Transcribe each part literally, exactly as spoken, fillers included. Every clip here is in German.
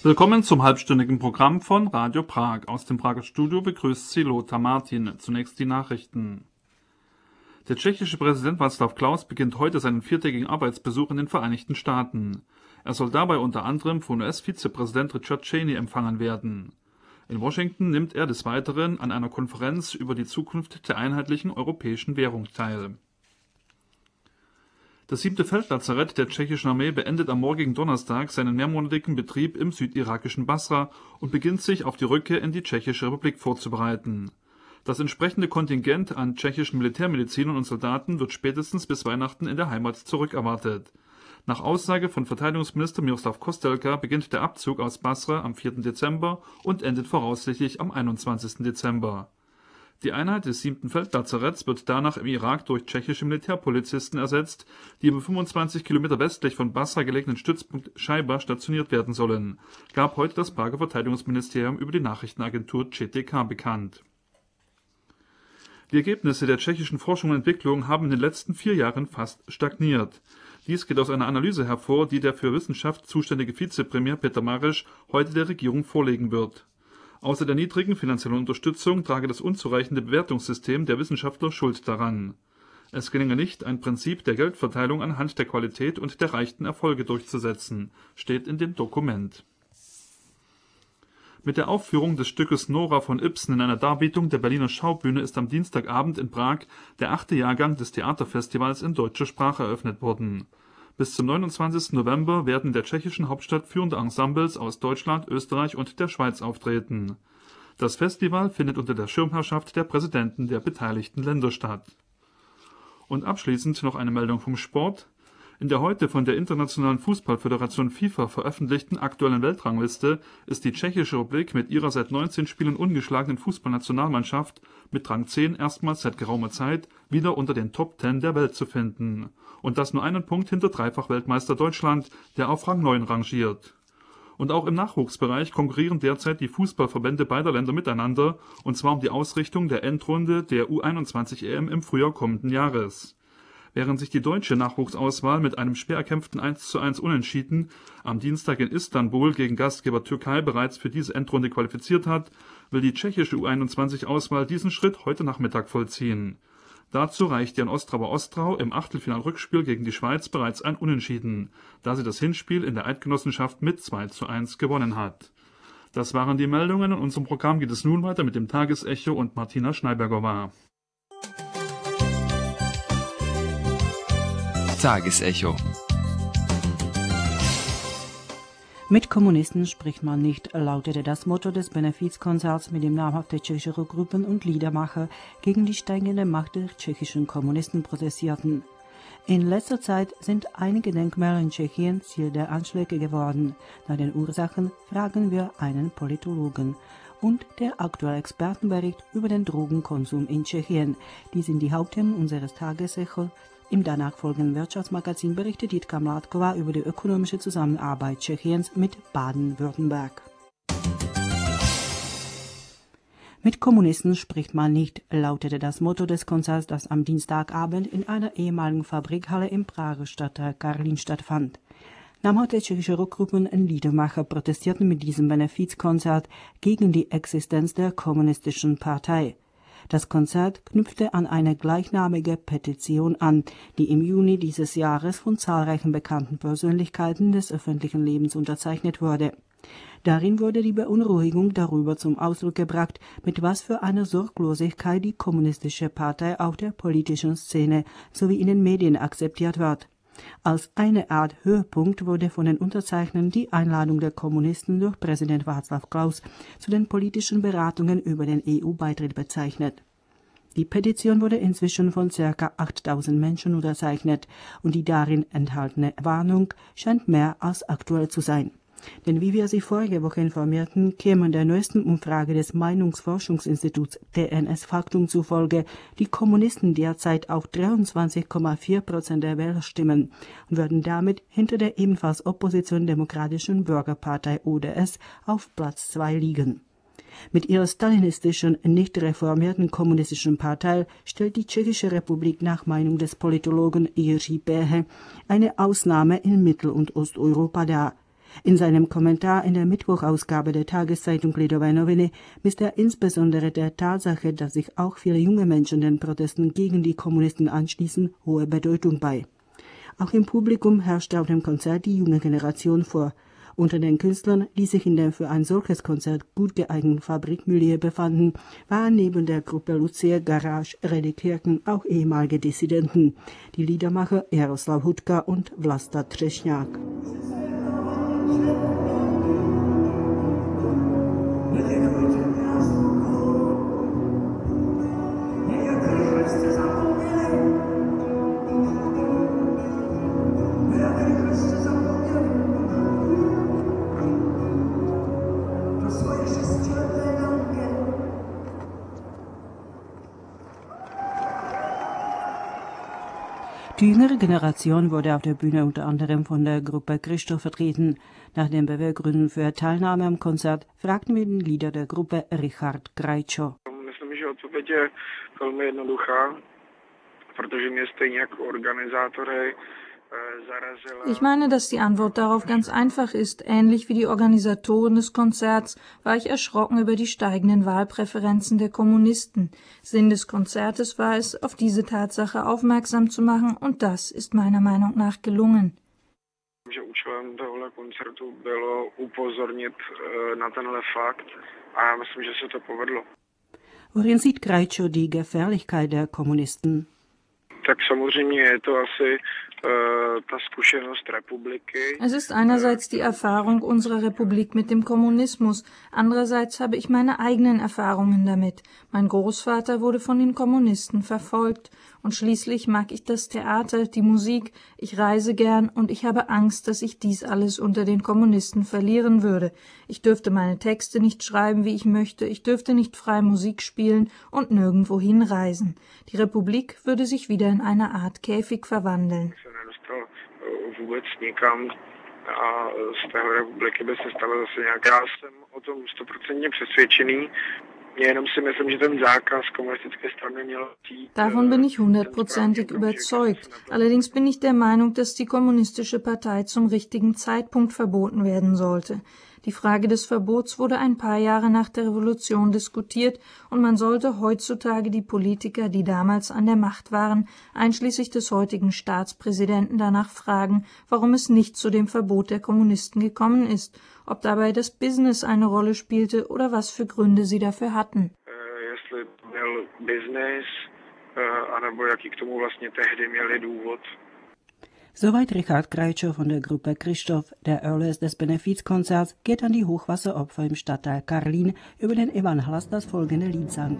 Willkommen zum halbstündigen Programm von Radio Prag. Aus dem Prager Studio begrüßt Sie Lothar Martin. Zunächst die Nachrichten. Der tschechische Präsident Václav Klaus beginnt heute seinen viertägigen Arbeitsbesuch in den Vereinigten Staaten. Er soll dabei unter anderem von U S-Vizepräsident Richard Cheney empfangen werden. In Washington nimmt er des Weiteren an einer Konferenz über die Zukunft der einheitlichen europäischen Währung teil. Das siebte Feldlazarett der tschechischen Armee beendet am morgigen Donnerstag seinen mehrmonatigen Betrieb im südirakischen Basra und beginnt sich auf die Rückkehr in die Tschechische Republik vorzubereiten. Das entsprechende Kontingent an tschechischen Militärmedizinern und Soldaten wird spätestens bis Weihnachten in der Heimat zurückerwartet. Nach Aussage von Verteidigungsminister Miroslav Kostelka beginnt der Abzug aus Basra am vierten Dezember und endet voraussichtlich am einundzwanzigsten Dezember. Die Einheit des siebten Feldlazaretts wird danach im Irak durch tschechische Militärpolizisten ersetzt, die im fünfundzwanzig Kilometer westlich von Basra gelegenen Stützpunkt Schaiba stationiert werden sollen, gab heute das Prager Verteidigungsministerium über die Nachrichtenagentur C T K bekannt. Die Ergebnisse der tschechischen Forschung und Entwicklung haben in den letzten vier Jahren fast stagniert. Dies geht aus einer Analyse hervor, die der für Wissenschaft zuständige Vizepremier Peter Mares heute der Regierung vorlegen wird. Außer der niedrigen finanziellen Unterstützung trage das unzureichende Bewertungssystem der Wissenschaftler Schuld daran. Es gelinge nicht, ein Prinzip der Geldverteilung anhand der Qualität und der erreichten Erfolge durchzusetzen, steht in dem Dokument. Mit der Aufführung des Stückes Nora von Ibsen in einer Darbietung der Berliner Schaubühne ist am Dienstagabend in Prag der achte Jahrgang des Theaterfestivals in deutscher Sprache eröffnet worden. Bis zum neunundzwanzigsten November werden in der tschechischen Hauptstadt führende Ensembles aus Deutschland, Österreich und der Schweiz auftreten. Das Festival findet unter der Schirmherrschaft der Präsidenten der beteiligten Länder statt. Und abschließend noch eine Meldung vom Sport. In der heute von der Internationalen Fußballföderation FIFA veröffentlichten aktuellen Weltrangliste ist die Tschechische Republik mit ihrer seit neunzehn Spielen ungeschlagenen Fußballnationalmannschaft mit Rang zehn erstmals seit geraumer Zeit wieder unter den Top zehn der Welt zu finden. Und das nur einen Punkt hinter Dreifach-Weltmeister Deutschland, der auf Rang neun rangiert. Und auch im Nachwuchsbereich konkurrieren derzeit die Fußballverbände beider Länder miteinander, und zwar um die Ausrichtung der Endrunde der U einundzwanzig E M im Frühjahr kommenden Jahres. Während sich die deutsche Nachwuchsauswahl mit einem schwer erkämpften eins zu eins Unentschieden am Dienstag in Istanbul gegen Gastgeber Türkei bereits für diese Endrunde qualifiziert hat, will die tschechische U einundzwanzig-Auswahl diesen Schritt heute Nachmittag vollziehen. Dazu reicht an Ostrava Ostrau im Achtelfinalrückspiel gegen die Schweiz bereits ein Unentschieden, da sie das Hinspiel in der Eidgenossenschaft mit zwei zu eins gewonnen hat. Das waren die Meldungen. In unserem Programm geht es nun weiter mit dem Tagesecho und Martina Schneiberger. Tagesecho. Mit Kommunisten spricht man nicht, lautete das Motto des Benefizkonzerts, mit dem namhafte tschechische Gruppen und Liedermacher gegen die steigende Macht der tschechischen Kommunisten protestierten. In letzter Zeit sind einige Denkmäler in Tschechien Ziel der Anschläge geworden. Nach den Ursachen fragen wir einen Politologen. Und der aktuelle Expertenbericht über den Drogenkonsum in Tschechien. Die sind die Hauptthemen unseres Tagesechos. Im danach folgenden Wirtschaftsmagazin berichtet Jitka Mládková über die ökonomische Zusammenarbeit Tschechiens mit Baden-Württemberg. Mit Kommunisten spricht man nicht, lautete das Motto des Konzerts, das am Dienstagabend in einer ehemaligen Fabrikhalle im Prager Stadtteil Karlín stattfand. Namhafte tschechische Rockgruppen und Liedermacher protestierten mit diesem Benefizkonzert gegen die Existenz der kommunistischen Partei. Das Konzert knüpfte an eine gleichnamige Petition an, die im Juni dieses Jahres von zahlreichen bekannten Persönlichkeiten des öffentlichen Lebens unterzeichnet wurde. Darin wurde die Beunruhigung darüber zum Ausdruck gebracht, mit was für einer Sorglosigkeit die kommunistische Partei auf der politischen Szene sowie in den Medien akzeptiert wird. Als eine Art Höhepunkt wurde von den Unterzeichnern die Einladung der Kommunisten durch Präsident Václav Klaus zu den politischen Beratungen über den E U-Beitritt bezeichnet. Die Petition wurde inzwischen von ca. achttausend Menschen unterzeichnet und die darin enthaltene Warnung scheint mehr als aktuell zu sein. Denn wie wir Sie vorige Woche informierten, kämen der neuesten Umfrage des Meinungsforschungsinstituts T N S Faktum zufolge die Kommunisten derzeit auf dreiundzwanzig Komma vier Prozent der Wählerstimmen und würden damit hinter der ebenfalls Opposition Demokratischen Bürgerpartei O D S auf Platz zwei liegen. Mit ihrer stalinistischen, nicht reformierten kommunistischen Partei stellt die Tschechische Republik nach Meinung des Politologen Jiří Péhe eine Ausnahme in Mittel- und Osteuropa dar. In seinem Kommentar in der Mittwochausgabe der Tageszeitung Lidové noviny misst er insbesondere der Tatsache, dass sich auch viele junge Menschen den Protesten gegen die Kommunisten anschließen, hohe Bedeutung bei. Auch im Publikum herrschte auf dem Konzert die junge Generation vor. Unter den Künstlern, die sich in dem für ein solches Konzert gut geeigneten Fabrikmilieu befanden, waren neben der Gruppe Lucia Garage Redekirchen auch ehemalige Dissidenten, die Liedermacher Jaroslav Hudka und Vlasta Třešňák. Die jüngere Generation wurde auf der Bühne unter anderem von der Gruppe Christoph vertreten. Nach den Beweggründen für Teilnahme am Konzert fragten wir den Leader der Gruppe Richard Krajčo. Myslím, že odpověď je velmi jednoduchá, protože mě stejně jako organizátory zarazila. Ich meine, dass die Antwort darauf ganz einfach ist. Ähnlich wie die Organisatoren des Konzerts war ich erschrocken über die steigenden Wahlpräferenzen der Kommunisten. Sinn des Konzertes war es, auf diese Tatsache aufmerksam zu machen, und das ist meiner Meinung nach gelungen. Že účelem tohoto koncertu bylo upozornit na tenhle fakt a já myslím, že se to povedlo. Worin sieht Krajčo die Gefährlichkeit der Kommunisten? Tak samozřejmě je to asi Es ist einerseits die Erfahrung unserer Republik mit dem Kommunismus, andererseits habe ich meine eigenen Erfahrungen damit. Mein Großvater wurde von den Kommunisten verfolgt und schließlich mag ich das Theater, die Musik, ich reise gern und ich habe Angst, dass ich dies alles unter den Kommunisten verlieren würde. Ich dürfte meine Texte nicht schreiben, wie ich möchte, ich dürfte nicht frei Musik spielen und nirgendwohin reisen. Die Republik würde sich wieder in eine Art Käfig verwandeln. Nedostal vůbec nikam a z téhle republiky by se stala zase nějaká. Já jsem o tom stoprocentně přesvědčený. Jenom si myslím, že ten zákaz komunistické strany měl být. Davon bin ich hundertprozentig überzeugt. Allerdings bin ich der Meinung, dass die kommunistische Partei zum richtigen Zeitpunkt verboten werden sollte. Die Frage des Verbots wurde ein paar Jahre nach der Revolution diskutiert und man sollte heutzutage die Politiker, die damals an der Macht waren, einschließlich des heutigen Staatspräsidenten danach fragen, warum es nicht zu dem Verbot der Kommunisten gekommen ist, ob dabei das Business eine Rolle spielte oder was für Gründe sie dafür hatten. Jestli byl business, anebo jaký k tomu vlastně tehdy měli důvod. Soweit Richard Krajčo von der Gruppe Christoph. Der Erlös des Benefizkonzerts geht an die Hochwasseropfer im Stadtteil Karlín, über den Ivan Hlas das folgende Lied sang.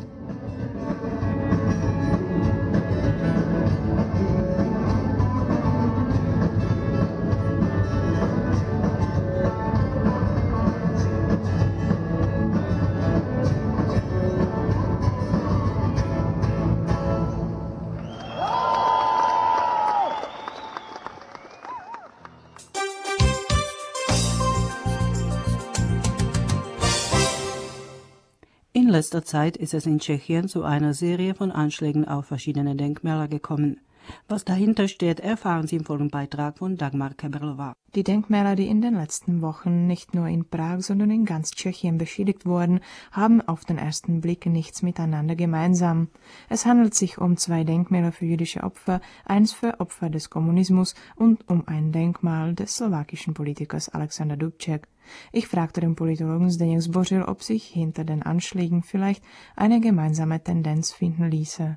In letzter Zeit ist es in Tschechien zu einer Serie von Anschlägen auf verschiedene Denkmäler gekommen. Was dahinter steht, erfahren Sie im folgenden Beitrag von Dagmar Keberlová. Die Denkmäler, die in den letzten Wochen nicht nur in Prag, sondern in ganz Tschechien beschädigt wurden, haben auf den ersten Blick nichts miteinander gemeinsam. Es handelt sich um zwei Denkmäler für jüdische Opfer, eins für Opfer des Kommunismus und um ein Denkmal des slowakischen Politikers Alexander Dubček. Ich fragte den Politologen Zdeněk Zbořil, ob sich hinter den Anschlägen vielleicht eine gemeinsame Tendenz finden ließe.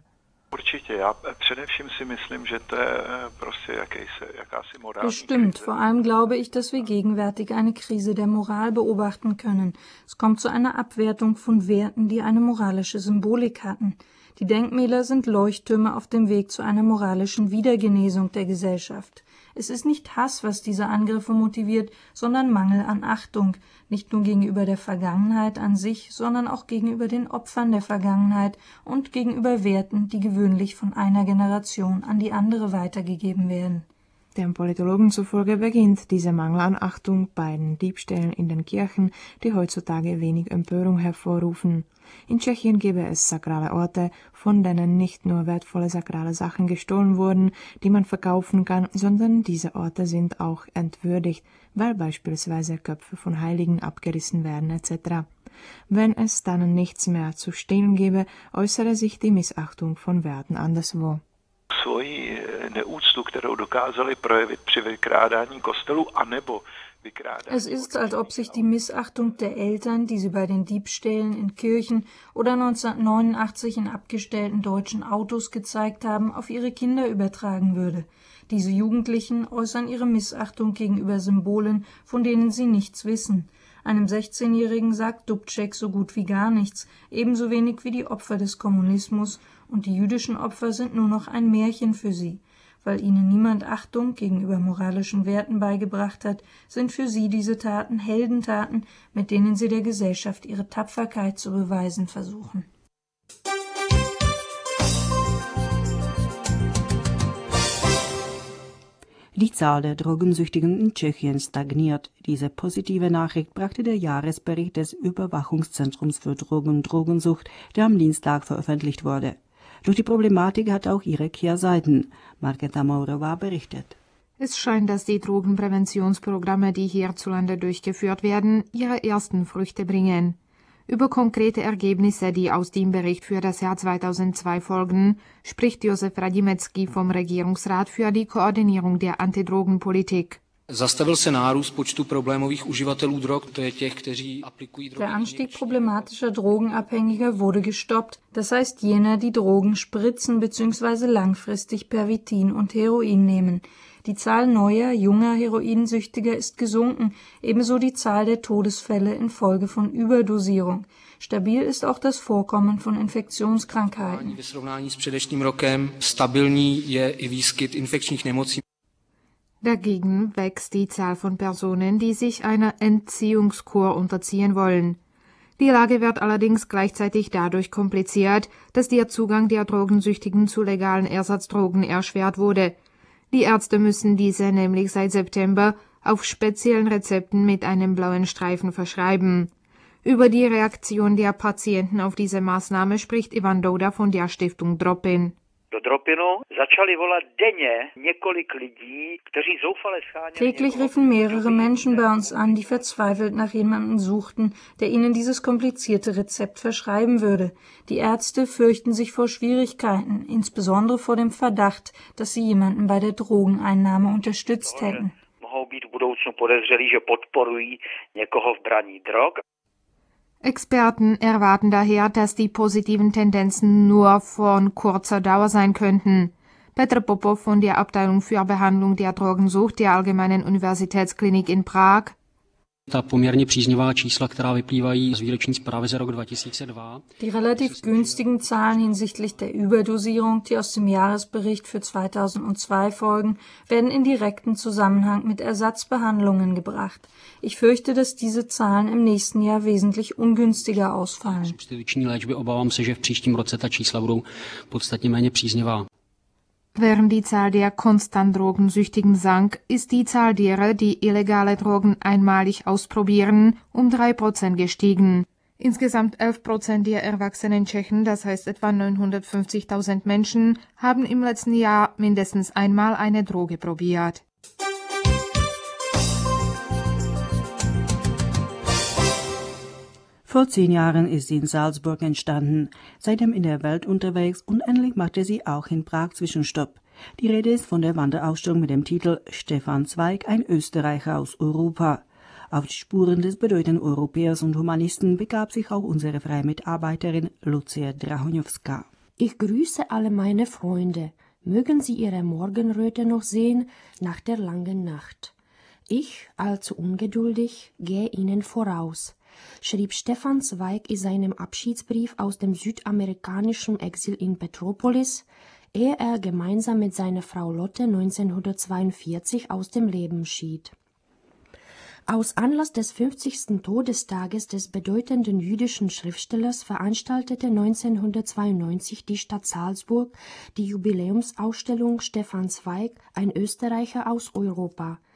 Bestimmt. Vor allem glaube ich, dass wir gegenwärtig eine Krise der Moral beobachten können. Es kommt zu einer Abwertung von Werten, die eine moralische Symbolik hatten. Die Denkmäler sind Leuchttürme auf dem Weg zu einer moralischen Wiedergenesung der Gesellschaft. Es ist nicht Hass, was diese Angriffe motiviert, sondern Mangel an Achtung, nicht nur gegenüber der Vergangenheit an sich, sondern auch gegenüber den Opfern der Vergangenheit und gegenüber Werten, die gewöhnlich von einer Generation an die andere weitergegeben werden. Dem Politologen zufolge beginnt dieser Mangel an Achtung bei den Diebstählen in den Kirchen, die heutzutage wenig Empörung hervorrufen. In Tschechien gäbe es sakrale Orte, von denen nicht nur wertvolle sakrale Sachen gestohlen wurden, die man verkaufen kann, sondern diese Orte sind auch entwürdigt, weil beispielsweise Köpfe von Heiligen abgerissen werden et cetera. Wenn es dann nichts mehr zu stehlen gäbe, äußere sich die Missachtung von Werten anderswo. Svoji neúctu, kterou dokázali projevit při vykrádání kostelů anebo Es ist, als ob sich die Missachtung der Eltern, die sie bei den Diebstählen in Kirchen oder neunzehnhundertneunundachtzig in abgestellten deutschen Autos gezeigt haben, auf ihre Kinder übertragen würde. Diese Jugendlichen äußern ihre Missachtung gegenüber Symbolen, von denen sie nichts wissen. Einem sechzehnjährigen sagt Dubček so gut wie gar nichts, ebenso wenig wie die Opfer des Kommunismus, und die jüdischen Opfer sind nur noch ein Märchen für sie. Weil ihnen niemand Achtung gegenüber moralischen Werten beigebracht hat, sind für sie diese Taten Heldentaten, mit denen sie der Gesellschaft ihre Tapferkeit zu beweisen versuchen. Die Zahl der Drogensüchtigen in Tschechien stagniert. Diese positive Nachricht brachte der Jahresbericht des Überwachungszentrums für Drogen und Drogensucht, der am Dienstag veröffentlicht wurde. Doch die Problematik hat auch ihre Kehrseiten. Markéta Maurová berichtet. Es scheint, dass die Drogenpräventionsprogramme, die hierzulande durchgeführt werden, ihre ersten Früchte bringen. Über konkrete Ergebnisse, die aus dem Bericht für das Jahr zweitausendzwei folgen, spricht Josef Radimecký vom Regierungsrat für die Koordinierung der Antidrogenpolitik. Zastavil se nárůst počtu problémových uživatelů drog, to je těch, kteří aplikují drogy. Der Anstieg problematischer Drogenabhängiger wurde gestoppt, das heißt jener, die Drogen spritzen bzw. langfristig Pervitin und Heroin nehmen. Die Zahl neuer, junger Heroinsüchtiger ist gesunken, ebenso die Zahl der Todesfälle infolge von Überdosierung. Stabil ist auch das Vorkommen von Infektionskrankheiten. Ve srovnání s předešlým rokem stabilní je i výskyt infekčních nemocí. Dagegen wächst die Zahl von Personen, die sich einer Entziehungskur unterziehen wollen. Die Lage wird allerdings gleichzeitig dadurch kompliziert, dass der Zugang der Drogensüchtigen zu legalen Ersatzdrogen erschwert wurde. Die Ärzte müssen diese nämlich seit September auf speziellen Rezepten mit einem blauen Streifen verschreiben. Über die Reaktion der Patienten auf diese Maßnahme spricht Ivan Douda von der Stiftung Dropin. Täglich riefen mehrere Menschen bei uns an, die verzweifelt nach jemandem suchten, der ihnen dieses komplizierte Rezept verschreiben würde. Die Ärzte fürchten sich vor Schwierigkeiten, insbesondere vor dem Verdacht, dass sie jemanden bei der Drogeneinnahme unterstützt hätten. Experten erwarten daher, dass die positiven Tendenzen nur von kurzer Dauer sein könnten. Petr Popov von der Abteilung für Behandlung der Drogensucht der Allgemeinen Universitätsklinik in Prag. Ta poměrně příznivá čísla, která vyplývají z výroční zprávy za rok dva tisíce dva. Die relativ günstigen Zahlen hinsichtlich der Überdosierung, die aus dem Jahresbericht für zweitausendzwei folgen, werden in direkten Zusammenhang mit Ersatzbehandlungen gebracht. Ich fürchte, dass diese Zahlen im nächsten Jahr wesentlich ungünstiger ausfallen. Substituční léčby, obávám se, že v příštím roce ta čísla budou podstatně méně příznivá. Während die Zahl der konstant Drogensüchtigen sank, ist die Zahl derer, die illegale Drogen einmalig ausprobieren, um drei Prozent gestiegen. Insgesamt elf Prozent der erwachsenen Tschechen, das heißt etwa neunhundertfünfzigtausend Menschen, haben im letzten Jahr mindestens einmal eine Droge probiert. Vor zehn Jahren ist sie in Salzburg entstanden, seitdem in der Welt unterwegs und endlich machte sie auch in Prag Zwischenstopp. Die Rede ist von der Wanderausstellung mit dem Titel Stefan Zweig, ein Österreicher aus Europa. Auf die Spuren des bedeutenden Europäers und Humanisten begab sich auch unsere freie Mitarbeiterin Lucia Drahonjowska. Ich grüße alle meine Freunde. Mögen Sie Ihre Morgenröte noch sehen nach der langen Nacht. Ich, allzu ungeduldig, gehe Ihnen voraus, schrieb Stefan Zweig in seinem Abschiedsbrief aus dem südamerikanischen Exil in Petropolis, ehe er gemeinsam mit seiner Frau Lotte neunzehnhundertzweiundvierzig aus dem Leben schied. Aus Anlass des fünfzigsten Todestages des bedeutenden jüdischen Schriftstellers veranstaltete neunzehnhundertzweiundneunzig die Stadt Salzburg die Jubiläumsausstellung Stefan Zweig, ein Österreicher aus Europa.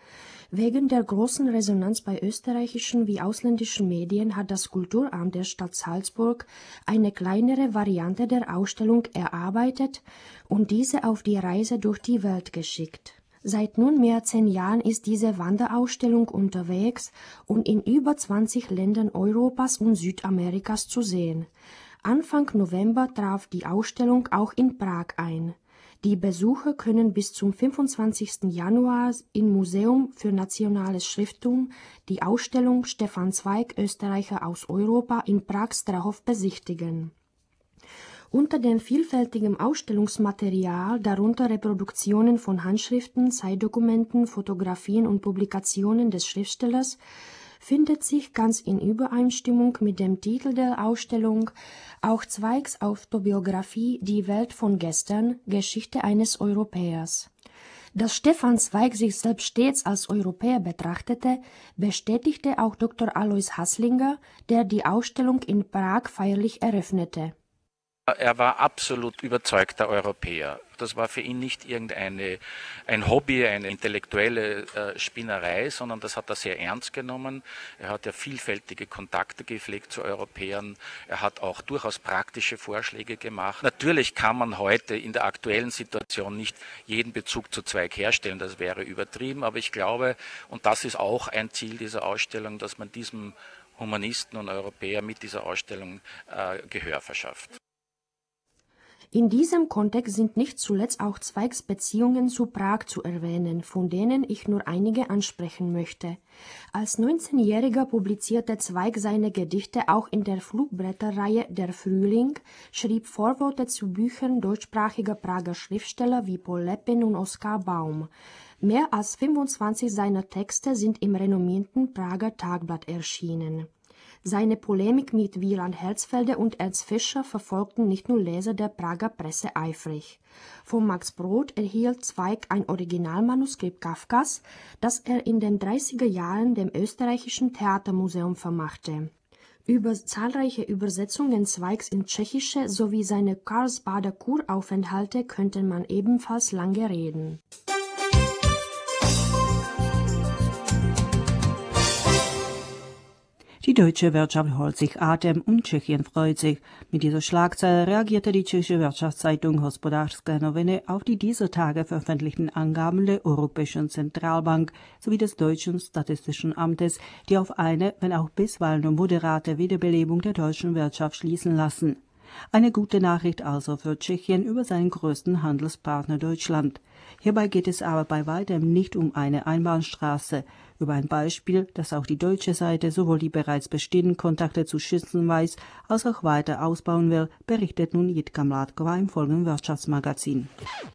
Wegen der großen Resonanz bei österreichischen wie ausländischen Medien hat das Kulturamt der Stadt Salzburg eine kleinere Variante der Ausstellung erarbeitet und diese auf die Reise durch die Welt geschickt. Seit nunmehr zehn Jahren ist diese Wanderausstellung unterwegs und in über zwanzig Ländern Europas und Südamerikas zu sehen. Anfang November traf die Ausstellung auch in Prag ein. Die Besucher können bis zum fünfundzwanzigsten Januar im Museum für Nationales Schrifttum die Ausstellung Stefan Zweig, Österreicher aus Europa in Prag-Strahov besichtigen. Unter dem vielfältigen Ausstellungsmaterial, darunter Reproduktionen von Handschriften, Zeitdokumenten, Fotografien und Publikationen des Schriftstellers, findet sich ganz in Übereinstimmung mit dem Titel der Ausstellung auch Zweigs Autobiografie Die Welt von gestern, Geschichte eines Europäers. Dass Stefan Zweig sich selbst stets als Europäer betrachtete, bestätigte auch Doktor Alois Haßlinger, der die Ausstellung in Prag feierlich eröffnete. Er war absolut überzeugter Europäer. Das war für ihn nicht irgendeine ein Hobby, eine intellektuelle äh, Spinnerei, sondern das hat er sehr ernst genommen. Er hat ja vielfältige Kontakte gepflegt zu Europäern. Er hat auch durchaus praktische Vorschläge gemacht. Natürlich kann man heute in der aktuellen Situation nicht jeden Bezug zu Zweig herstellen, das wäre übertrieben, aber ich glaube, und das ist auch ein Ziel dieser Ausstellung, dass man diesem Humanisten und Europäer mit dieser Ausstellung äh, Gehör verschafft. In diesem Kontext sind nicht zuletzt auch Zweigs Beziehungen zu Prag zu erwähnen, von denen ich nur einige ansprechen möchte. Als neunzehnjähriger publizierte Zweig seine Gedichte auch in der Flugblätterreihe Der Frühling, schrieb Vorworte zu Büchern deutschsprachiger Prager Schriftsteller wie Paul Lepin und Oskar Baum. Mehr als fünfundzwanzig seiner Texte sind im renommierten Prager Tagblatt erschienen. Seine Polemik mit Wieland Herzfelde und Ernst Fischer verfolgten nicht nur Leser der Prager Presse eifrig. Von Max Brod erhielt Zweig ein Originalmanuskript Kafkas, das er in den dreißiger Jahren dem österreichischen Theatermuseum vermachte. Über zahlreiche Übersetzungen Zweigs ins Tschechische sowie seine Karlsbader Kuraufenthalte könnte man ebenfalls lange reden. Die deutsche Wirtschaft holt sich Atem und Tschechien freut sich. Mit dieser Schlagzeile reagierte die tschechische Wirtschaftszeitung Hospodářské noviny auf die dieser Tage veröffentlichten Angaben der Europäischen Zentralbank sowie des Deutschen Statistischen Amtes, die auf eine, wenn auch bisweilen nur moderate Wiederbelebung der deutschen Wirtschaft schließen lassen. Eine gute Nachricht also für Tschechien über seinen größten Handelspartner Deutschland. Hierbei geht es aber bei weitem nicht um eine Einbahnstraße. Über ein Beispiel, das auch die deutsche Seite sowohl die bereits bestehenden Kontakte zu schützen weiß, als auch weiter ausbauen will, berichtet nun Jitka Mládková im folgenden Wirtschaftsmagazin.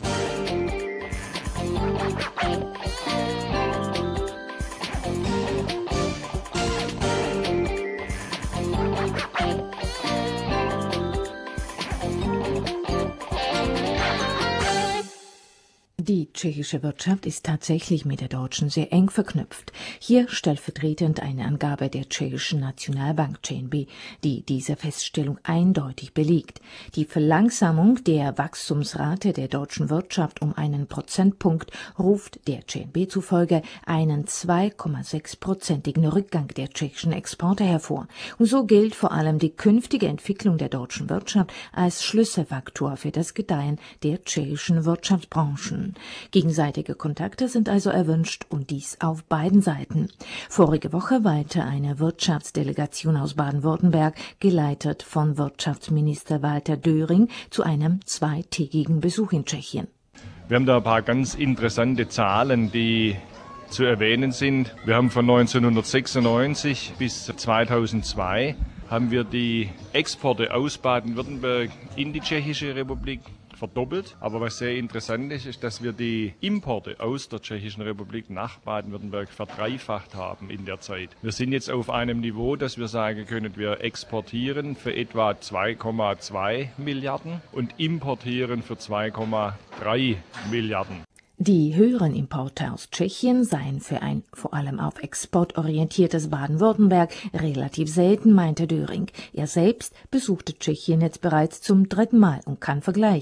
Die tschechische Wirtschaft ist tatsächlich mit der deutschen sehr eng verknüpft. Hier stellvertretend eine Angabe der tschechischen Nationalbank Č N B, die diese Feststellung eindeutig belegt. Die Verlangsamung der Wachstumsrate der deutschen Wirtschaft um einen Prozentpunkt ruft der Č N B zufolge einen zwei Komma sechs-prozentigen Rückgang der tschechischen Exporte hervor. Und so gilt vor allem die künftige Entwicklung der deutschen Wirtschaft als Schlüsselfaktor für das Gedeihen der tschechischen Wirtschaftsbranchen. Gegenseitige Kontakte sind also erwünscht und dies auf beiden Seiten. Vorige Woche weilte eine Wirtschaftsdelegation aus Baden-Württemberg, geleitet von Wirtschaftsminister Walter Döring, zu einem zweitägigen Besuch in Tschechien. Wir haben da ein paar ganz interessante Zahlen, die zu erwähnen sind. Wir haben von neunzehnhundertsechsundneunzig bis zweitausendzwei haben wir die Exporte aus Baden-Württemberg in die Tschechische Republik verdoppelt. Aber was sehr interessant ist, ist, dass wir die Importe aus der Tschechischen Republik nach Baden-Württemberg verdreifacht haben in der Zeit. Wir sind jetzt auf einem Niveau, dass wir sagen können, wir exportieren für etwa zwei Komma zwei Milliarden und importieren für zwei Komma drei Milliarden. Die höheren Importe aus Tschechien seien für ein vor allem auf Export orientiertes Baden-Württemberg relativ selten, meinte Döring. Er selbst besuchte Tschechien jetzt bereits zum dritten Mal und kann vergleichen.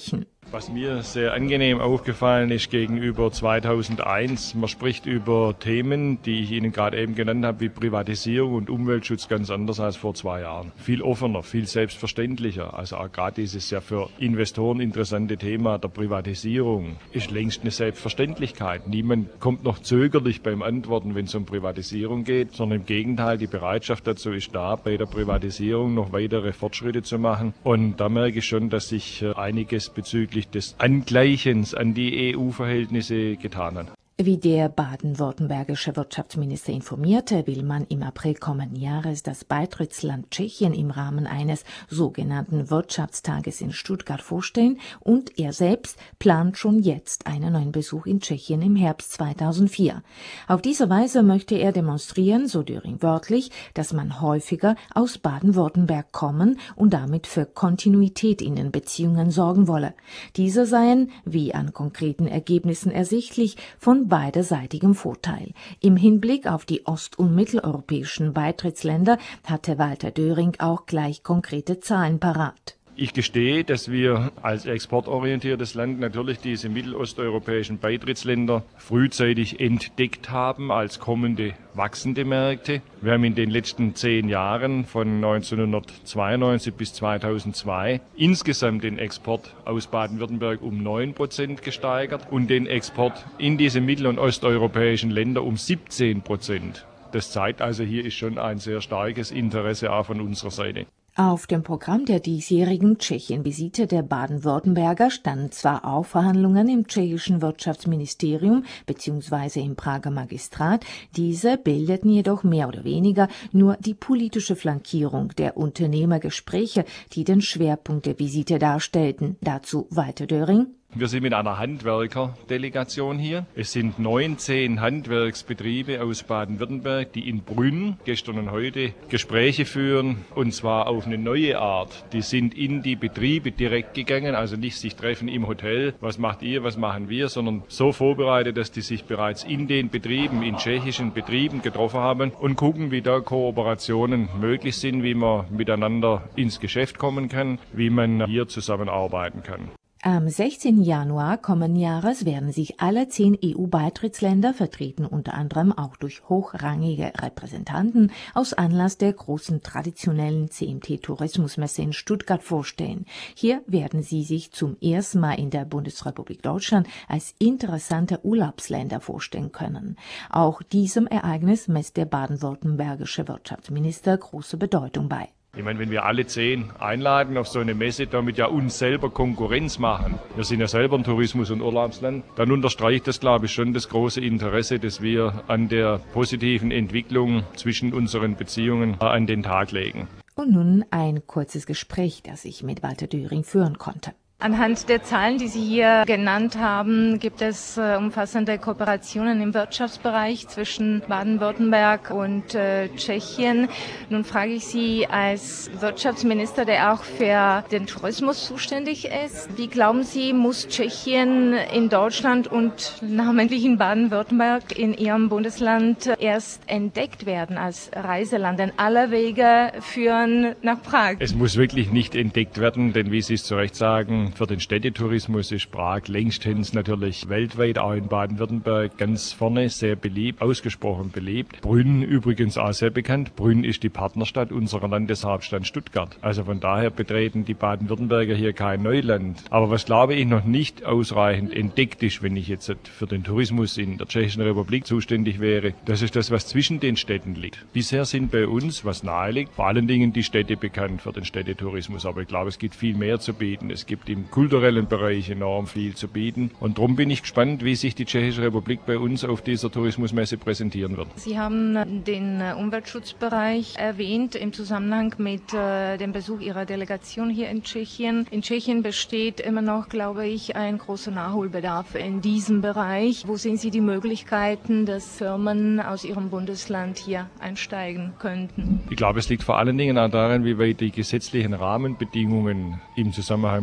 Was mir sehr angenehm aufgefallen ist gegenüber zweitausendeins, man spricht über Themen, die ich Ihnen gerade eben genannt habe, wie Privatisierung und Umweltschutz ganz anders als vor zwei Jahren. Viel offener, viel selbstverständlicher. Also auch gerade dieses ja für Investoren interessante Thema der Privatisierung ist längst eine Selbstverständlichkeit. Niemand kommt noch zögerlich beim Antworten, wenn es um Privatisierung geht, sondern im Gegenteil, die Bereitschaft dazu ist da, bei der Privatisierung noch weitere Fortschritte zu machen. Und da merke ich schon, dass sich einiges bezüglich des Angleichens an die E U-Verhältnisse getan hat. Wie der baden-württembergische Wirtschaftsminister informierte, will man im April kommenden Jahres das Beitrittsland Tschechien im Rahmen eines sogenannten Wirtschaftstages in Stuttgart vorstellen und er selbst plant schon jetzt einen neuen Besuch in Tschechien im Herbst zweitausendvier. Auf diese Weise möchte er demonstrieren, so Döring wörtlich, dass man häufiger aus Baden-Württemberg kommen und damit für Kontinuität in den Beziehungen sorgen wolle. Diese seien, wie an konkreten Ergebnissen ersichtlich, von beiderseitigem Vorteil. Im Hinblick auf die ost- und mitteleuropäischen Beitrittsländer hatte Walter Döring auch gleich konkrete Zahlen parat. Ich gestehe, dass wir als exportorientiertes Land natürlich diese mittelosteuropäischen Beitrittsländer frühzeitig entdeckt haben als kommende wachsende Märkte. Wir haben in den letzten zehn Jahren von neunzehnhundertzweiundneunzig bis zweitausendzwei insgesamt den Export aus Baden-Württemberg um neun Prozent gesteigert und den Export in diese mittel- und osteuropäischen Länder um siebzehn Prozent. Das zeigt also, hier ist schon ein sehr starkes Interesse auch von unserer Seite. Auf dem Programm der diesjährigen Tschechien-Visite der Baden-Württemberger standen zwar auch Verhandlungen im tschechischen Wirtschaftsministerium bzw. im Prager Magistrat, diese bildeten jedoch mehr oder weniger nur die politische Flankierung der Unternehmergespräche, die den Schwerpunkt der Visite darstellten. Dazu Walter Döring. Wir sind mit einer Handwerkerdelegation hier. Es sind neunzehn Handwerksbetriebe aus Baden-Württemberg, die in Brünn gestern und heute Gespräche führen, und zwar auf eine neue Art. Die sind in die Betriebe direkt gegangen, also nicht sich treffen im Hotel, was macht ihr, was machen wir, sondern so vorbereitet, dass die sich bereits in den Betrieben, in tschechischen Betrieben getroffen haben und gucken, wie da Kooperationen möglich sind, wie man miteinander ins Geschäft kommen kann, wie man hier zusammenarbeiten kann. Am sechzehnten Januar kommenden Jahres werden sich alle zehn E U-Beitrittsländer, vertreten unter anderem auch durch hochrangige Repräsentanten, aus Anlass der großen traditionellen C M T-Tourismusmesse in Stuttgart vorstellen. Hier werden sie sich zum ersten Mal in der Bundesrepublik Deutschland als interessante Urlaubsländer vorstellen können. Auch diesem Ereignis misst der baden-württembergische Wirtschaftsminister große Bedeutung bei. Ich meine, wenn wir alle zehn einladen auf so eine Messe, damit ja uns selber Konkurrenz machen, wir sind ja selber ein Tourismus- und Urlaubsland, dann unterstreicht das, glaube ich, schon das große Interesse, das wir an der positiven Entwicklung zwischen unseren Beziehungen an den Tag legen. Und nun ein kurzes Gespräch, das ich mit Walter Döring führen konnte. Anhand der Zahlen, die Sie hier genannt haben, gibt es äh, umfassende Kooperationen im Wirtschaftsbereich zwischen Baden-Württemberg und äh, Tschechien. Nun frage ich Sie als Wirtschaftsminister, der auch für den Tourismus zuständig ist, wie glauben Sie, muss Tschechien in Deutschland und namentlich in Baden-Württemberg in Ihrem Bundesland erst entdeckt werden als Reiseland? Denn alle Wege führen nach Prag. Es muss wirklich nicht entdeckt werden, denn wie Sie es zu Recht sagen, für den Städtetourismus ist Prag längstens natürlich weltweit, auch in Baden-Württemberg, ganz vorne, sehr beliebt, ausgesprochen beliebt. Brünn übrigens auch sehr bekannt. Brünn ist die Partnerstadt unserer Landeshauptstadt Stuttgart. Also von daher betreten die Baden-Württemberger hier kein Neuland. Aber was, glaube ich, noch nicht ausreichend entdeckt ist, wenn ich jetzt für den Tourismus in der Tschechischen Republik zuständig wäre, das ist das, was zwischen den Städten liegt. Bisher sind bei uns, was nahe liegt, vor allen Dingen die Städte bekannt für den Städtetourismus. Aber ich glaube, es gibt viel mehr zu bieten. Es gibt im kulturellen Bereich enorm viel zu bieten. Und darum bin ich gespannt, wie sich die Tschechische Republik bei uns auf dieser Tourismusmesse präsentieren wird. Sie haben den Umweltschutzbereich erwähnt im Zusammenhang mit äh, dem Besuch Ihrer Delegation hier in Tschechien. In Tschechien besteht immer noch, glaube ich, ein großer Nachholbedarf in diesem Bereich. Wo sehen Sie die Möglichkeiten, dass Firmen aus Ihrem Bundesland hier einsteigen könnten? Ich glaube, es liegt vor allen Dingen auch daran, wie weit die gesetzlichen Rahmenbedingungen im Zusammenhang mit Umwelt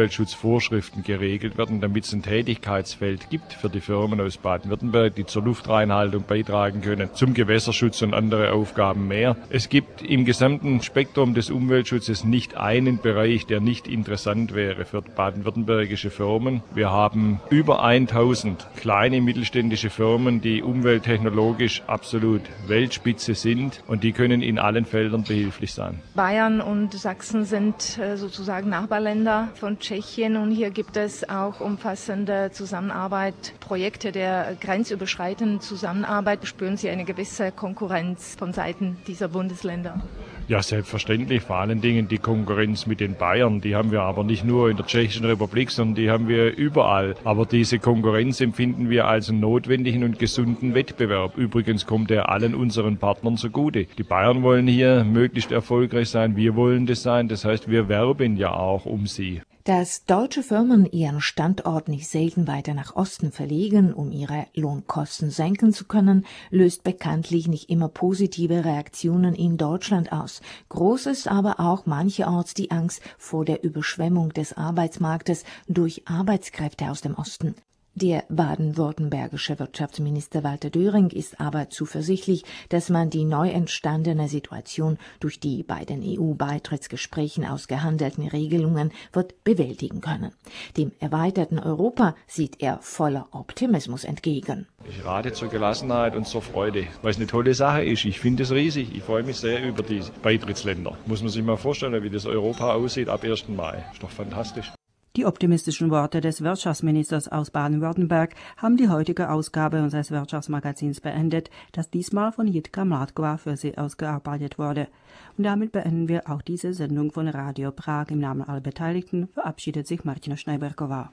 Umweltschutzvorschriften geregelt werden, damit es ein Tätigkeitsfeld gibt für die Firmen aus Baden-Württemberg, die zur Luftreinhaltung beitragen können, zum Gewässerschutz und andere Aufgaben mehr. Es gibt im gesamten Spektrum des Umweltschutzes nicht einen Bereich, der nicht interessant wäre für baden-württembergische Firmen. Wir haben über tausend kleine mittelständische Firmen, die umwelttechnologisch absolut Weltspitze sind und die können in allen Feldern behilflich sein. Bayern und Sachsen sind sozusagen Nachbarländer von Tschechien und hier gibt es auch umfassende Zusammenarbeit, Projekte der grenzüberschreitenden Zusammenarbeit. Spüren Sie eine gewisse Konkurrenz von Seiten dieser Bundesländer? Ja, selbstverständlich, vor allen Dingen die Konkurrenz mit den Bayern, die haben wir aber nicht nur in der Tschechischen Republik, sondern die haben wir überall. Aber diese Konkurrenz empfinden wir als einen notwendigen und gesunden Wettbewerb. Übrigens kommt er allen unseren Partnern zugute. Die Bayern wollen hier möglichst erfolgreich sein, wir wollen das sein, das heißt, wir werben ja auch um sie. Dass deutsche Firmen ihren Standort nicht selten weiter nach Osten verlegen, um ihre Lohnkosten senken zu können, löst bekanntlich nicht immer positive Reaktionen in Deutschland aus. Groß ist aber auch mancherorts die Angst vor der Überschwemmung des Arbeitsmarktes durch Arbeitskräfte aus dem Osten. Der baden-württembergische Wirtschaftsminister Walter Döring ist aber zuversichtlich, dass man die neu entstandene Situation durch die bei den E U-Beitrittsgesprächen ausgehandelten Regelungen wird bewältigen können. Dem erweiterten Europa sieht er voller Optimismus entgegen. Ich rate zur Gelassenheit und zur Freude, weil es eine tolle Sache ist. Ich finde es riesig. Ich freue mich sehr über die Beitrittsländer. Muss man sich mal vorstellen, wie das Europa aussieht ab ersten Mai. Ist doch fantastisch. Die optimistischen Worte des Wirtschaftsministers aus Baden-Württemberg haben die heutige Ausgabe unseres Wirtschaftsmagazins beendet, das diesmal von Jitka Mládková für Sie ausgearbeitet wurde. Und damit beenden wir auch diese Sendung von Radio Prag. Im Namen aller Beteiligten verabschiedet sich Martina Schneiberková.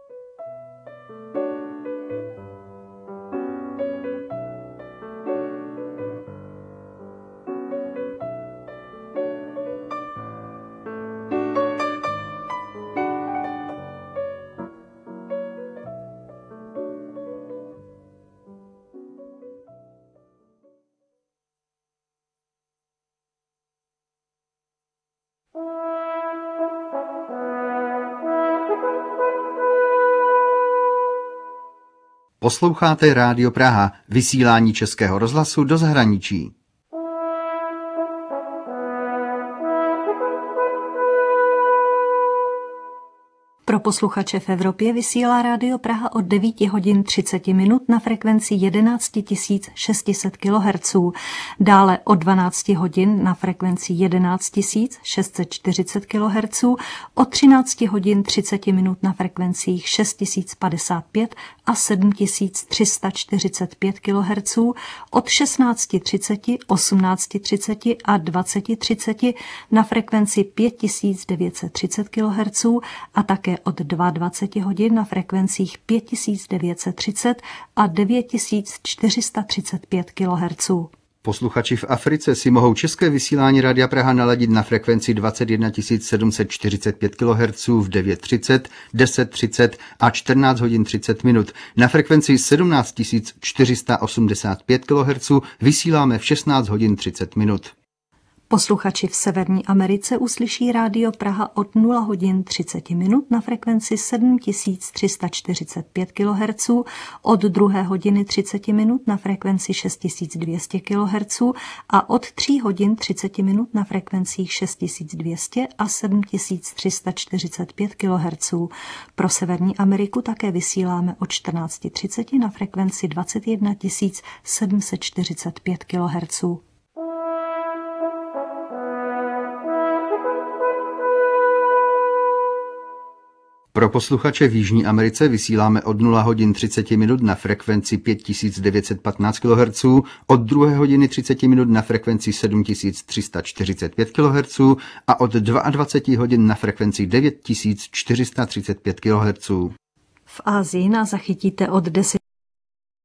Posloucháte Rádio Praha, vysílání Českého rozhlasu do zahraničí. Pro posluchače v Evropě vysílá Rádio Praha od devět hodin třicet minut na frekvenci jedenáct tisíc šest set kilohertzů, dále od dvanáct hodin na frekvenci jedenáct tisíc šest set čtyřicet kilohertzů, od třináct hodin třicet minut na frekvencích šest tisíc padesát pět a sedm tisíc tři sta čtyřicet pět kilohertzů, od šestnáct třicet, osmnáct třicet a dvacet třicet na frekvenci pět tisíc devět set třicet kilohertzů a také od dvacet dva hodin na frekvencích pět tisíc devět set třicet a devět tisíc čtyři sta třicet pět kilohertzů. Posluchači v Africe si mohou české vysílání Rádia Praha naladit na frekvenci dvacet jedna tisíc sedm set čtyřicet pět kilohertzů v devět třicet, deset třicet a čtrnáct hodin třicet minut. Na frekvenci sedmnáct tisíc čtyři sta osmdesát pět kilohertzů vysíláme v šestnáct hodin třicet minut. Posluchači v Severní Americe uslyší Rádio Praha od nula hodin třicet minut na frekvenci sedm tisíc tři sta čtyřicet pět kilohertzů, od druhé hodiny třicet minut na frekvenci šest tisíc dvě stě kilohertzů a od tří hodin třicet minut na frekvencích šest tisíc dvě stě a sedm tisíc tři sta čtyřicet pět kilohertzů. Pro Severní Ameriku také vysíláme od čtrnáct třicet na frekvenci dvacet jedna tisíc sedm set čtyřicet pět kilohertzů. Pro posluchače v Jižní Americe vysíláme od nula hodin třicet minut na frekvenci pět tisíc devět set patnáct kilohertzů, od druhé hodiny třicet minut na frekvenci sedm tisíc tři sta čtyřicet pět kilohertzů a od dvacet dva hodin na frekvenci devět tisíc čtyři sta třicet pět kilohertzů. V Asii nás zachytíte od deset